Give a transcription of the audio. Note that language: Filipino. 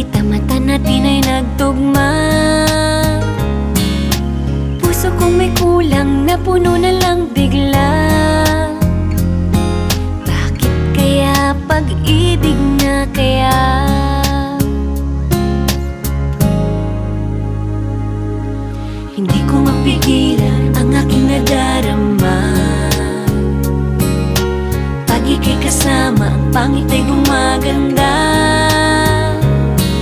kita, mata natin ay nagtugma. Puso kong may kulang, napuno na lang bigla. Bakit kaya pag-ibig na kaya? Hindi ko mapigilan ang aking nadarama. Pag ika'y kasama, ang pangit ay